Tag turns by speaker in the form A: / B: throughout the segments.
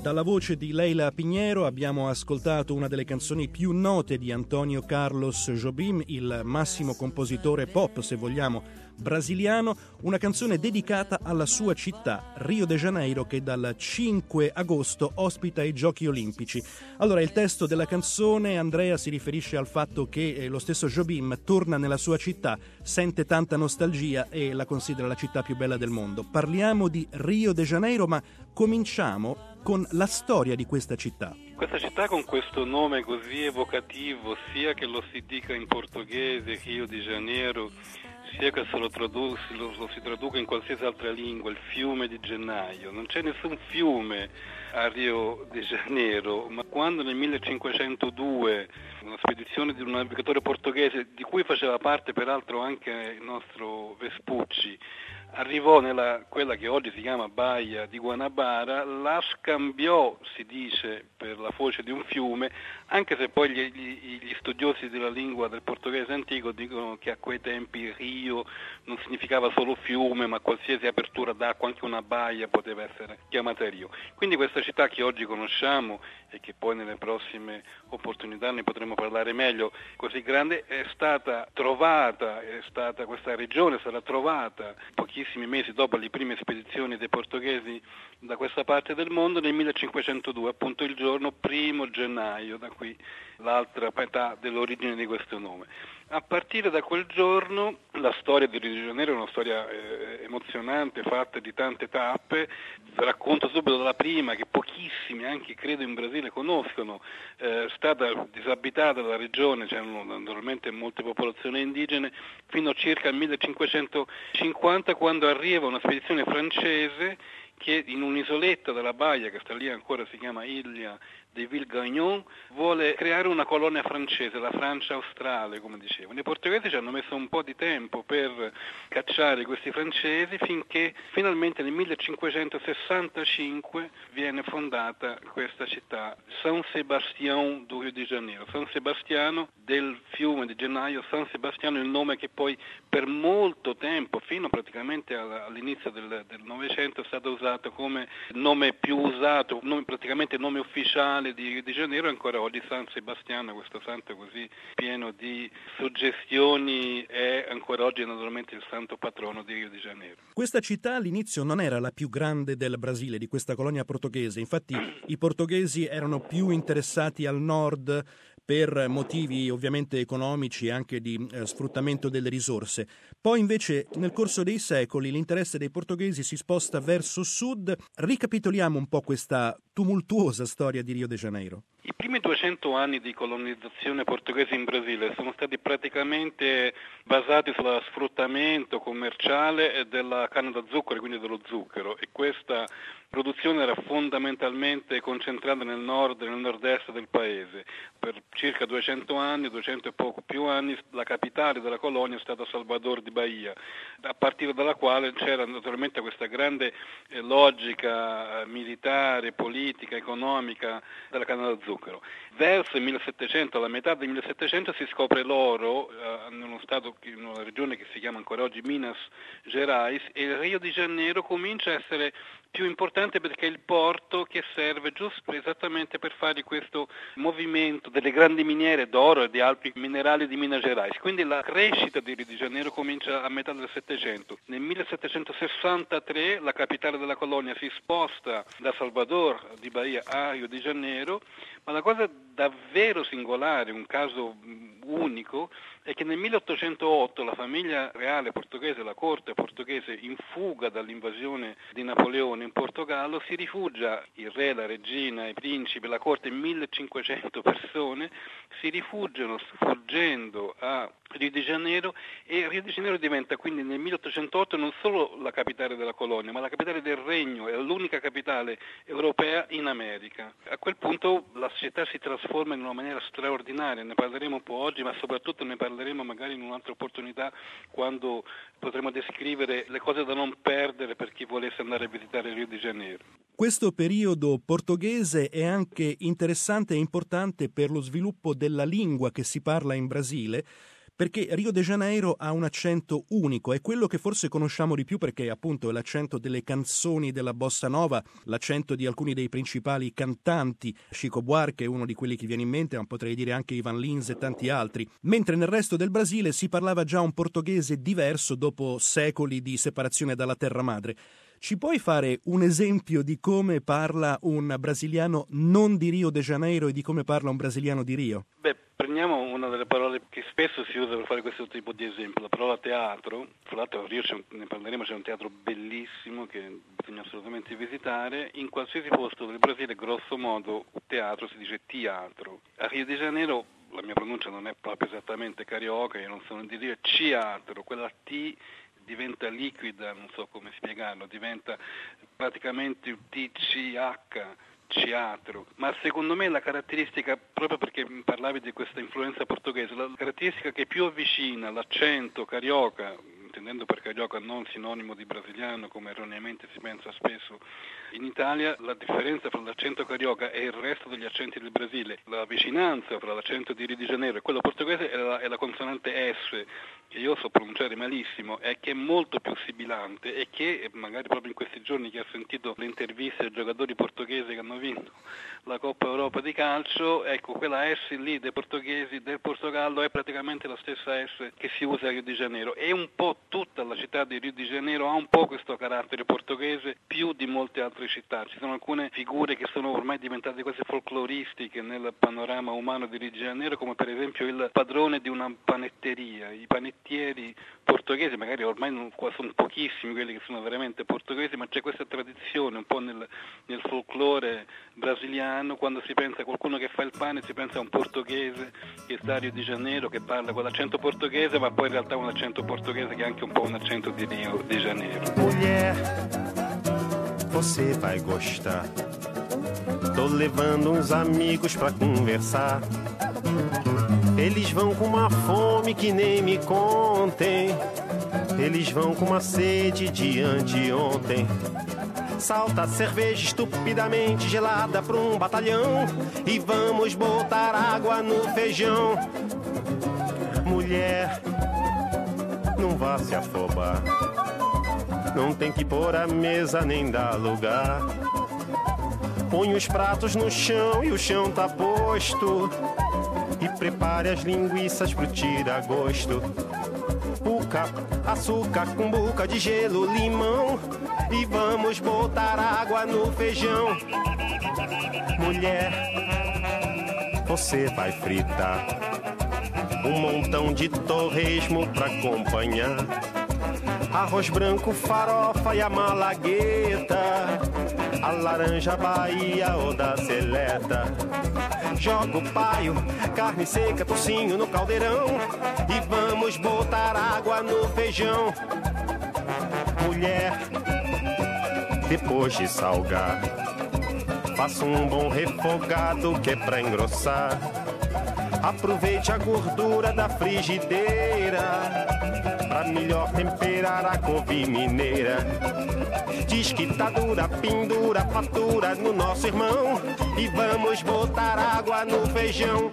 A: Dalla voce di Leila Pinheiro abbiamo ascoltato una delle canzoni più note di Antonio Carlos Jobim, il massimo compositore pop, se vogliamo, brasiliano, una canzone dedicata alla sua città, Rio de Janeiro, che dal 5 agosto ospita i Giochi Olimpici. Allora, il testo della canzone, Andrea, si riferisce al fatto che lo stesso Jobim torna nella sua città, sente tanta nostalgia e la considera la città più bella del mondo. Parliamo di Rio de Janeiro, ma cominciamo con la storia di questa città.
B: Questa città con questo nome così evocativo, sia che lo si dica in portoghese, Rio de Janeiro, sia che lo si traduca in qualsiasi altra lingua, il fiume di gennaio. Non c'è nessun fiume a Rio de Janeiro, ma quando nel 1502 una spedizione di un navigatore portoghese, di cui faceva parte peraltro anche il nostro Vespucci, arrivò nella quella che oggi si chiama Baia di Guanabara, la scambiò, si dice, per la foce di un fiume, anche se poi gli studiosi della lingua del portoghese antico dicono che a quei tempi Rio non significava solo fiume, ma qualsiasi apertura d'acqua, anche una baia poteva essere chiamata Rio. Quindi questa città che oggi conosciamo e che poi nelle prossime opportunità ne potremo parlare meglio, così grande, questa regione sarà trovata pochissimi mesi dopo le prime spedizioni dei portoghesi da questa parte del mondo nel 1502, appunto il giorno 1 gennaio, da qui l'altra metà dell'origine di questo nome. A partire da quel giorno la storia di Rio de Janeiro è una storia emozionante, fatta di tante tappe. Vi racconto subito dalla prima, che pochissimi, anche credo in Brasile, conoscono. È stata disabitata la regione, c'erano naturalmente molte popolazioni indigene, fino a circa il 1550, quando arriva una spedizione francese che in un'isoletta della baia, che sta lì ancora, si chiama Ilha de Ville-Gagnon, vuole creare una colonia francese, la Francia australe, come dicevano. I portoghesi ci hanno messo un po' di tempo per cacciare questi francesi, finché finalmente nel 1565 viene fondata questa città, San Sebastião do Rio de Janeiro, San Sebastiano del fiume di gennaio, San Sebastiano, il nome che poi per molto tempo, fino praticamente all'inizio del Novecento, è stato usato come nome più usato, praticamente nome ufficiale di Rio de Janeiro. Ancora oggi San Sebastiano, questo santo così pieno di suggestioni, è ancora oggi naturalmente il santo patrono di Rio de Janeiro.
A: Questa città all'inizio non era la più grande del Brasile, di questa colonia portoghese. Infatti i portoghesi erano più interessati al nord per motivi ovviamente economici e anche di sfruttamento delle risorse. Poi invece nel corso dei secoli l'interesse dei portoghesi si sposta verso sud. Ricapitoliamo un po' questa tumultuosa storia di Rio de Janeiro.
B: I primi 200 anni di colonizzazione portoghese in Brasile sono stati praticamente basati sullo sfruttamento commerciale della canna da zucchero, quindi dello zucchero, e questa produzione era fondamentalmente concentrata nel nord e nel nord-est del paese. Per circa 200 anni, 200 e poco più anni, la capitale della colonia è stata Salvador di Bahia, a partire dalla quale c'era naturalmente questa grande logica militare, politica, economica della canna da zucchero. Verso il 1700, alla metà del 1700, si scopre l'oro in una regione che si chiama ancora oggi Minas Gerais, e il Rio de Janeiro comincia a essere più importante perché è il porto che serve giusto esattamente per fare questo movimento delle grandi miniere d'oro e di altri minerali di Minas Gerais. Quindi la crescita di Rio de Janeiro comincia a metà del Settecento. Nel 1763 la capitale della colonia si sposta da Salvador di Bahia a Rio de Janeiro, ma la cosa davvero singolare, un caso unico, è che nel 1808 la famiglia reale portoghese, la corte portoghese, in fuga dall'invasione di Napoleone in Portogallo, si rifugia, il re, la regina, i principi, la corte, 1500 persone, si rifugiano sfuggendo a Rio de Janeiro, e Rio de Janeiro diventa quindi nel 1808 non solo la capitale della colonia, ma la capitale del regno, è l'unica capitale europea in America. A quel punto la società si trasforma in una maniera straordinaria, ne parleremo un po' oggi, ma soprattutto ne parleremo magari in un'altra opportunità, quando potremo descrivere le cose da non perdere per chi volesse andare a visitare Rio de Janeiro.
A: Questo periodo portoghese è anche interessante e importante per lo sviluppo della lingua che si parla in Brasile, perché Rio de Janeiro ha un accento unico, è quello che forse conosciamo di più perché appunto è l'accento delle canzoni della bossa nova, l'accento di alcuni dei principali cantanti. Chico Buarque è uno di quelli che viene in mente, ma potrei dire anche Ivan Lins e tanti altri, mentre nel resto del Brasile si parlava già un portoghese diverso dopo secoli di separazione dalla terra madre. Ci puoi fare un esempio di come parla un brasiliano non di Rio de Janeiro e di come parla un brasiliano di Rio?
B: Prendiamo una delle parole che spesso si usa per fare questo tipo di esempio, la parola teatro. Tra l'altro a Rio ne parleremo, c'è un teatro bellissimo che bisogna assolutamente visitare. In qualsiasi posto del Brasile, grosso modo, teatro si dice teatro. A Rio de Janeiro la mia pronuncia non è proprio esattamente carioca, io non sono di Rio, è teatro, quella T diventa liquida, non so come spiegarlo, diventa praticamente il TCH, teatro. Ma secondo me la caratteristica, proprio perché parlavi di questa influenza portoghese, la caratteristica che più avvicina l'accento carioca, intendendo per carioca non sinonimo di brasiliano come erroneamente si pensa spesso in Italia, la differenza fra l'accento carioca e il resto degli accenti del Brasile, la vicinanza fra l'accento di Rio de Janeiro e quello portoghese è la consonante S, che io so pronunciare malissimo, e che è molto più sibilante e che magari proprio in questi giorni chi ha sentito le interviste ai giocatori portoghesi che hanno vinto la Coppa Europa di calcio, ecco, quella S lì dei portoghesi del Portogallo è praticamente la stessa S che si usa a Rio de Janeiro, e un po' tutta la città di Rio de Janeiro ha un po' questo carattere portoghese più di molte altre città. Ci sono alcune figure che sono ormai diventate quasi folcloristiche nel panorama umano di Rio de Janeiro, come per esempio il padrone di una panetteria. I panettieri portoghesi, magari ormai sono pochissimi quelli che sono veramente portoghesi, ma c'è questa tradizione un po' nel folklore brasiliano. Quando si pensa a qualcuno che fa il pane si pensa a un portoghese che sta a Rio de Janeiro, che parla con l'accento portoghese, ma poi in realtà un accento portoghese che è anche un po' un accento di Rio de Janeiro.
C: Mulher, você vai gostar. Tô levando uns amigos pra conversar. Eles vão com uma fome que nem me contem. Eles vão com uma sede de anteontem. Salta a cerveja estupidamente gelada pra um batalhão e vamos botar água no feijão. Mulher, não vá se afobar. Não tem que pôr a mesa nem dar lugar. Põe os pratos no chão e o chão tá posto. E prepare as linguiças pro tira-gosto. Puca, açúcar, cumbuca de gelo, limão. E vamos botar água no feijão. Mulher, você vai fritar um montão de torresmo pra acompanhar. Arroz branco, farofa e a malagueta. A laranja Bahia ou da seleta. Joga o paio, carne seca, tocinho no caldeirão. E vamos botar água no feijão. Mulher, depois de salgar, faça um bom refogado que é pra engrossar. Aproveite a gordura da frigideira pra melhor temperar a couve mineira. Diz que tá dura, pendura, fatura no nosso irmão. E vamos botar água no feijão.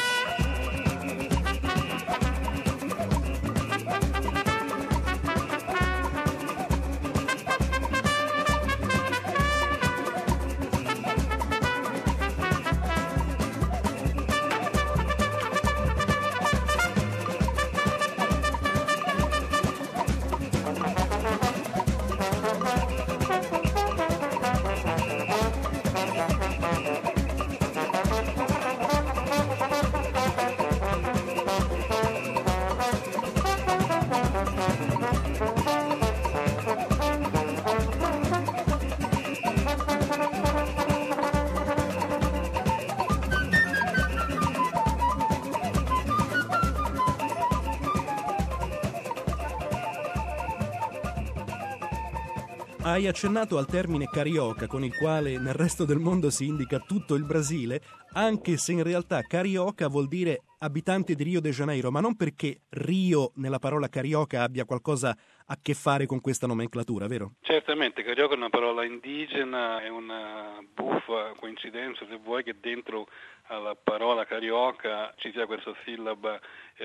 A: Hai accennato al termine carioca, con il quale nel resto del mondo si indica tutto il Brasile, anche se in realtà carioca vuol dire abitante di Rio de Janeiro, ma non perché Rio nella parola carioca abbia qualcosa a che fare con questa nomenclatura, vero?
B: Certamente, carioca è una parola indigena, è una buffa coincidenza, se vuoi, che dentro alla parola carioca ci sia questa sillaba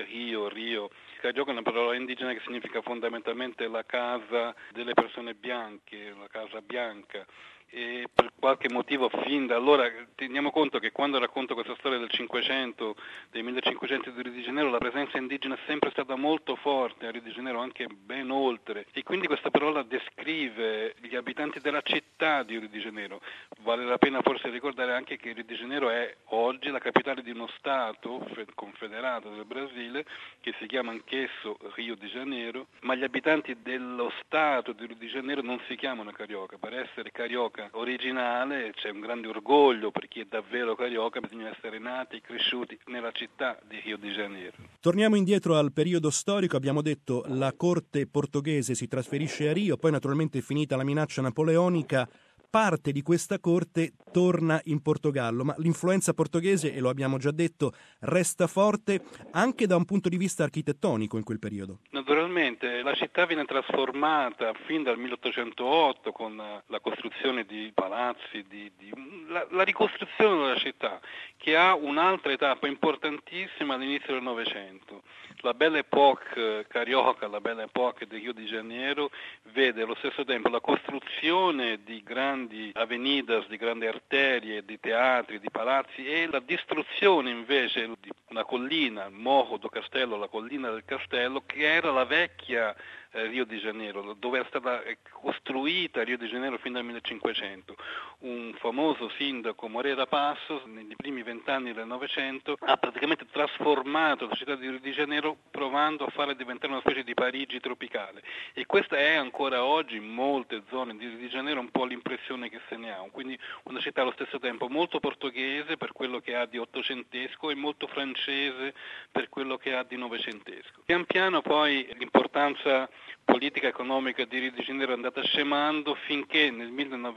B: Rio. Carioca è una parola indigena che significa fondamentalmente la casa delle persone bianche, la casa bianca. E per qualche motivo fin da allora, teniamo conto che quando racconto questa storia del 500, dei 1500 di Rio de Janeiro, la presenza indigena è sempre stata molto forte a Rio de Janeiro, anche ben oltre, e quindi questa parola descrive gli abitanti della città di Rio de Janeiro. Vale la pena forse ricordare anche che Rio de Janeiro è oggi la capitale di uno Stato confederato del Brasile, che si chiama anch'esso Rio de Janeiro, ma gli abitanti dello Stato di Rio de Janeiro non si chiamano carioca. Per essere carioca originale c'è un grande orgoglio per chi è davvero carioca, bisogna essere nati e cresciuti nella città di Rio de Janeiro.
A: Torniamo indietro al periodo storico, abbiamo detto la corte portoghese si trasferisce a Rio, poi naturalmente finita la minaccia napoleonica parte di questa corte torna in Portogallo, ma l'influenza portoghese, e lo abbiamo già detto, resta forte anche da un punto di vista architettonico in quel periodo.
B: Naturalmente la città viene trasformata fin dal 1808 con la costruzione di palazzi, la ricostruzione della città, che ha un'altra tappa importantissima all'inizio del Novecento. La Belle Époque carioca, la Belle Époque di Rio de Janeiro, vede allo stesso tempo la costruzione di grandi avenidas, di grandi arterie, di teatri, di palazzi, e la distruzione invece di una collina, il Morro do Castello, la collina del Castello, che era la vecchia Rio de Janeiro, dove era stata costruita Rio de Janeiro fino al 1500. Un famoso sindaco, Moreira Passos, nei primi 20 anni del Novecento, ha praticamente trasformato la città di Rio de Janeiro provando a farla diventare una specie di Parigi tropicale, e questa è ancora oggi in molte zone di Rio de Janeiro un po' l'impressione che se ne ha, quindi una città allo stesso tempo molto portoghese per quello che ha di ottocentesco e molto francese per quello che ha di novecentesco. Pian piano poi l'importanza politica e economica di Rio de Janeiro è andata scemando finché nel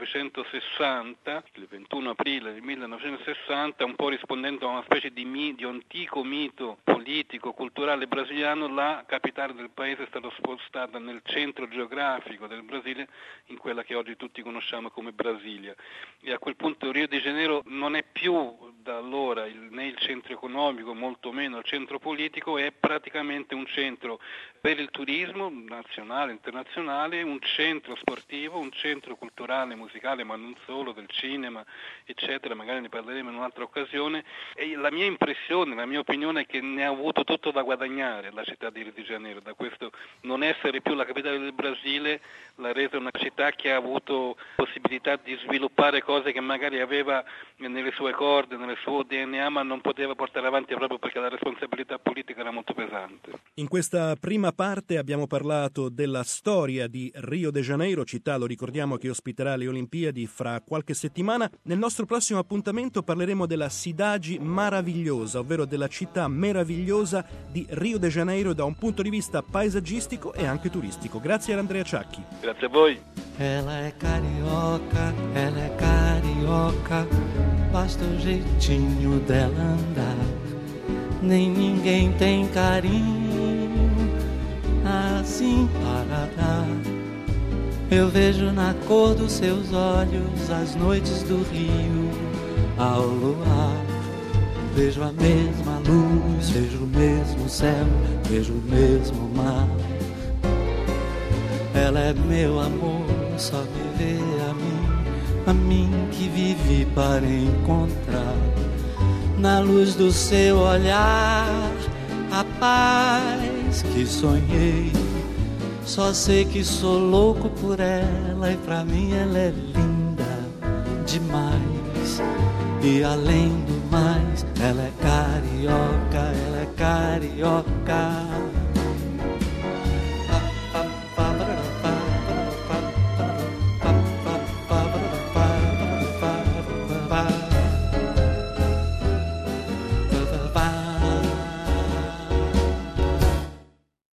B: 1960, il 21 aprile del 1960, un po' rispondendo a una specie di antico mito politico, culturale brasiliano, la capitale del paese è stata spostata nel centro geografico del Brasile, in quella che oggi tutti conosciamo come Brasilia. E a quel punto Rio de Janeiro non è più da allora né il centro economico, molto meno il centro politico, è praticamente un centro per il turismo nazionale, internazionale, un centro sportivo, un centro culturale, musicale, ma non solo, del cinema, eccetera, magari ne parleremo in un'altra occasione. E la mia impressione, la mia opinione è che ne ha avuto tutto da guadagnare la città di Rio de Janeiro, da questo non essere più la capitale del Brasile, l'ha resa una città che ha avuto possibilità di sviluppare cose che magari aveva nelle sue corde, nel suo DNA, ma non poteva portare avanti proprio perché la responsabilità politica era molto pesante.
A: In questa prima parte abbiamo parlato della storia di Rio de Janeiro, città, lo ricordiamo, che ospiterà le Olimpiadi fra qualche settimana. Nel nostro prossimo appuntamento parleremo della Cidade Maravilhosa, ovvero della città meravigliosa di Rio de Janeiro da un punto di vista paesaggistico e anche turistico. Grazie ad Andrea Ciacchi.
B: Grazie a voi.
D: Ela é carioca, basta o jeitinho dela andar. Nem ninguém tem carinho assim para dar. Eu vejo na cor dos seus olhos as noites do Rio ao luar. Vejo a mesma luz, vejo o mesmo céu, vejo o mesmo mar. Ela é meu amor, só me vê a mim que vivi para encontrar. Na luz do seu olhar, a paz que sonhei. Só sei que sou louco por ela e pra mim ela é linda demais. E além do mais, ela é carioca, ela é carioca. Bye.